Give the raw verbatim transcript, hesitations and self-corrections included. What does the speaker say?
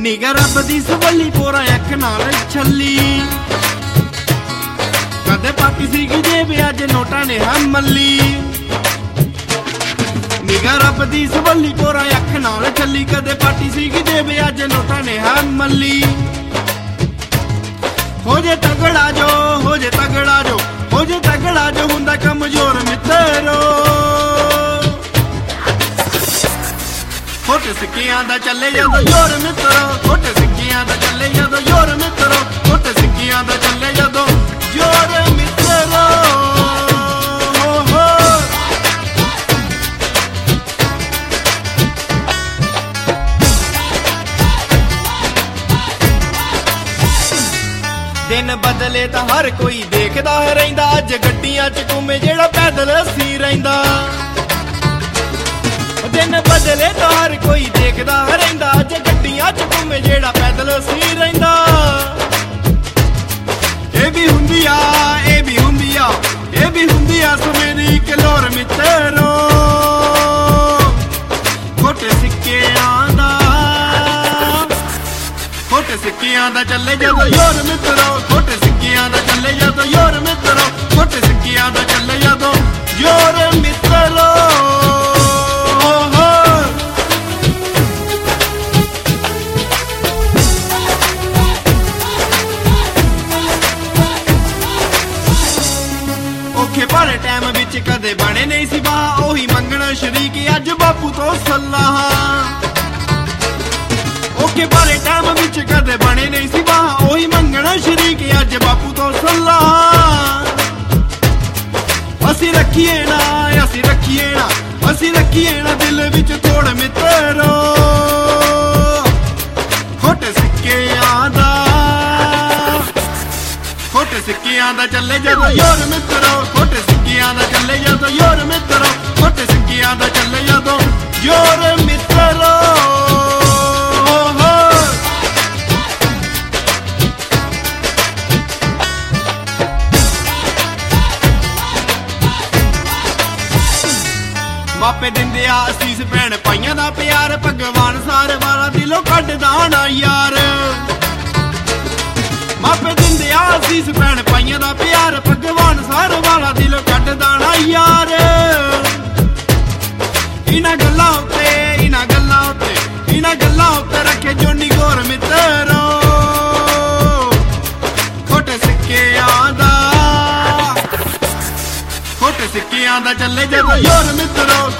ਨਿਗਾ ਰੱਬ ਦੀ ਸਵੱਲੀ ਪੋਰਾ ਅੱਖ ਨਾਲ ਛੱਲੀ ਕਦੇ ਪਾਟੀ ਸੀਗੀ ਜੇਬ ਅੱਜ ਨੋਟਾਂ ਨੇ ਹਾਂ ਮੱਲੀ ਨਿਗਾ ਰੱਬ ਦੀ ਸਵੱਲੀ ਪੋਰਾ ਅੱਖ ਨਾਲ ਛੱਲੀ ਕਦੇ ਪਾਟੀ ਸੀਗੀ ਜੇਬ ਅੱਜ ਨੋਟਾਂ ਨੇ ਹਾਂ ਮੱਲੀ ਹੋ ਜੇ ਤਗੜਾ ਜੋ ਹੋ ਜੇ ਤਗੜਾ ਜੋ ਹੋ ਜੇ ਤਗੜਾ ਜੋ ਹੁੰਦਾ ਕਮਜ਼ੋਰ ਮਿੱਤਰੋ ਛੋਟੇ ਸਿੱਕਿਆਂ ਦਾ ਚੱਲੇ ਜਦੋਂ ਯੋਰ ਮਿੱਤਰੋ ਛੋਟੇ ਸਿੱਕਿਆਂ ਦਾ ਚੱਲੇ ਜਦੋਂ ਯੋਰ ਮਿੱਤਰੋ ਛੋਟੇ ਸਿੱਕਿਆਂ ਦਾ ਚੱਲੇ ਜਦੋਂ ਯੋਰ ਮਿੱਤਰੋ ਦਿਨ ਬਦਲੇ ਤਾਂ ਹਰ ਕੋਈ ਦੇਖਦਾ ਰਹਿੰਦਾ ਅੱਜ ਗੱਡੀਆਂ ਚ ਘੁੰਮੇ ਜਿਹੜਾ ਪੈਦਲ ਸੀ ਰਹਿੰਦਾ ਦਿਨ ਬਦਲੇ ਤਾਂ ਹਰ ਕੋਈ ਦੇਖਦਾ ਰਹਿੰਦਾ ਅੱਜ ਗੱਡੀਆਂ ਚ ਘੁੰਮੇ ਜਿਹੜਾ ਪੈਦਲ ਸੀ ਰਹਿੰਦਾ ਇਹ ਵੀ ਹੁੰਦੀ ਆ ਇਹ ਵੀ ਹੁੰਦੀ ਆ ਇਹ ਵੀ ਹੁੰਦੀ ਆ ਸਮੇਂ ਦੀ ਕਲੋਰ ਮਿੱਤਰੋ ਛੋਟੇ ਸਿੱਕਿਆਂ ਦਾ ਛੋਟੇ ਸਿੱਕਿਆਂ ਦਾ ਚੱਲੇ ਜਦੋਂ ਯੋਰ ਮਿੱਤਰੋ ਛੋਟੇ ਸਿੱਕਿਆਂ ਦਾ ਚੱਲੇ ਜਦੋਂ ਯੋਰ ਮਿੱਤਰੋ ਛੋਟੇ ਸਿੱਕਿਆਂ ਦਾ ਚੱਲੇ ਜਦੋਂ ਯੋਰ ਮਿੱਤਰੋ ਔਖੇ ਭਾਰੇ ਟਾਈਮ ਵਿੱਚ ਕਦੇ ਬਣੇ ਨਹੀਂ ਸੀ ਬਾਹ ਉਹੀ ਮੰਗਣਾ ਸ਼ਰੀਕ ਅੱਜ ਬਾਪੂ ਤੋਂ ਸਲਾਹਾਂ ਔਖੇ ਭਾਰੇ ਟਾਈਮ ਵਿੱਚ ਕਦੇ ਬਣੇ ਨਹੀਂ ਸੀ ਬਾਹ ਉਹੀ ਮੰਗਣਾ ਸ਼ਰੀਕ ਅੱਜ ਬਾਪੂ ਤੋਂ ਸਲਾਹਾਂ ਅਸੀਂ ਰੱਖੀਏ ਨਾ ਅਸੀਂ ਰੱਖੀਏ ਨਾ ਅਸੀਂ ਰੱਖੀਏ ਨਾ ਦਿਲ ਵਿੱਚ ਥੋੜ ਮਿੱਤਰੋ ਛੋਟੇ ਸਿੱਕਿਆਂ ਦਾ ਛੋਟੇ ਸਿੱਕਿਆਂ ਦਾ ਚੱਲੇ ਜਦੋਂ ਯੋਰ ਮਿੱਤਰੋ ਛੋਟੇ ਸਿੱਕਿਆਂ ਦਾ ਚੱਲੇ ਜਦੋਂ ਯੋਰ ਮਿੱਤਰੋ ਛੋਟੇ ਸਿੱਕਿਆਂ ਦਾ ਚੱਲੇ ਜਦੋਂ ਯੋਰ ਮਿੱਤਰੋ ਮਾਪੇ ਦਿੰਦੇ ਆ ਅਸੀਸ ਭੈਣ ਭਾਈਆਂ ਦਾ ਪਿਆਰ ਭਗਵਾਨ ਸਾਰੇ ਵਾਲਾ ਦਿਲੋਂ ਕੱਢਦਾ ਨਾ ਯਾਰ ਮਾਪੇ ਦਿੰਦੇ ਆ ਅਸੀਸ ਭੈਣ ਭਾਈਆਂ ਦਾ ਪਿਆਰ ਭਗਵਾਨ ਸਾਰੇ ਵਾਲਾ ਦਿਲੋਂ ਕੱਢਦਾ ਨਾ ਯਾਰ ਇਹਨਾਂ ਗੱਲਾਂ ਉੱਤੇ ਇਹਨਾਂ ਗੱਲਾਂ ਉੱਤੇ ਇਹਨਾਂ ਗੱਲਾਂ ਉੱਤੇ ਰੱਖੇ ਜੋਨੀ ਗੌਰ ਮਿੱਤਰੋ ਛੋਟੇ ਸਿੱਕਿਆਂ ਦਾ ਛੋਟੇ ਸਿੱਕਿਆਂ ਦਾ ਚੱਲੇ ਜਦੋਂ ਯੋਰ ਮਿੱਤਰੋ